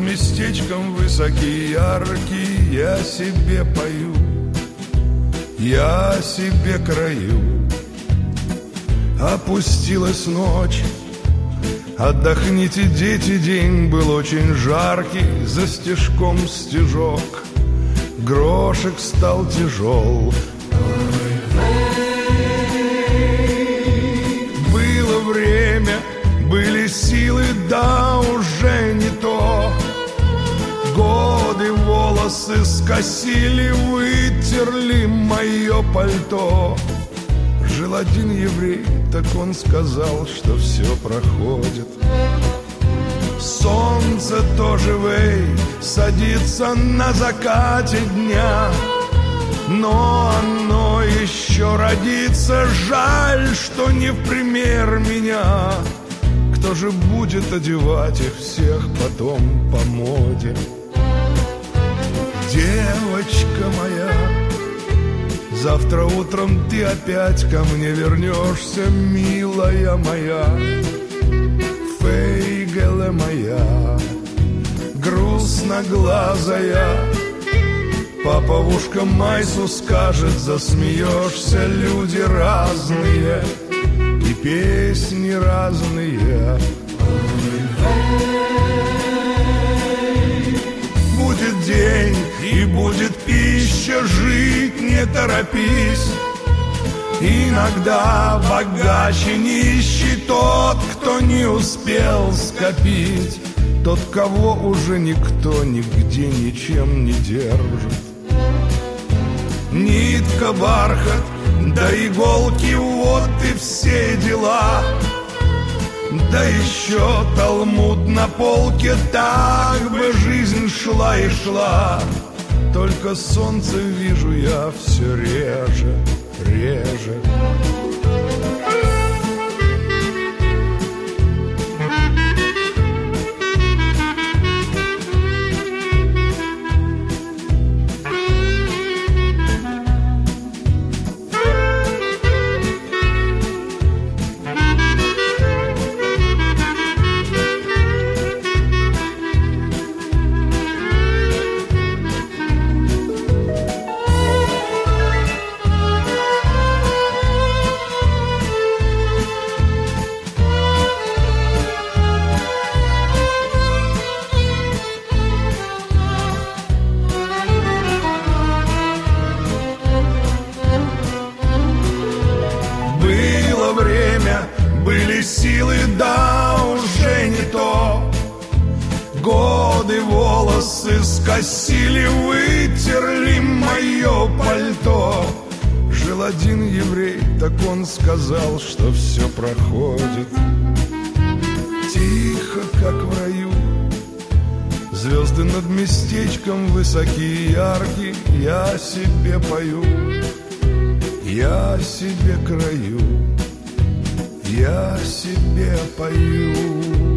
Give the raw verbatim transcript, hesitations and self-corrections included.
местечком высокий, яркий, я себе пою, я себе краю. Опустилась ночь, отдохните, дети, день был очень жаркий, за стежком стежок, грошек стал тяжел. Было время, были силы, да уже не то. Годы волосы скосили, вытерли мое пальто. Жил один еврей, так он сказал, что все проходит. Солнце тоже, вей, садится на закате дня, но оно еще родится, жаль, что не в пример меня. Кто же будет одевать их всех потом по моде? Девочка моя, завтра утром ты опять ко мне вернешься, милая моя, фейгеле моя, грустноглазая. Папа в ушко Майсу скажет, засмеешься, люди разные и песни разные. Будет день и будет пища, жить не торопись. Иногда богаче нищий тот, кто не успел скопить, тот, кого уже никто нигде ничем не держит. Нитка, бархат, да иголки, вот и все дела. Да еще талмуд на полке, так бы жизнь шла и шла. Только солнце вижу я все реже, реже. Были силы, да уже не то. Годы волосы скосили, вытерли мое пальто. Жил один еврей, так он сказал, что все проходит. Тихо, как в раю, звезды над местечком высокие, яркие, я себе пою, я себе краю. Я себе пою.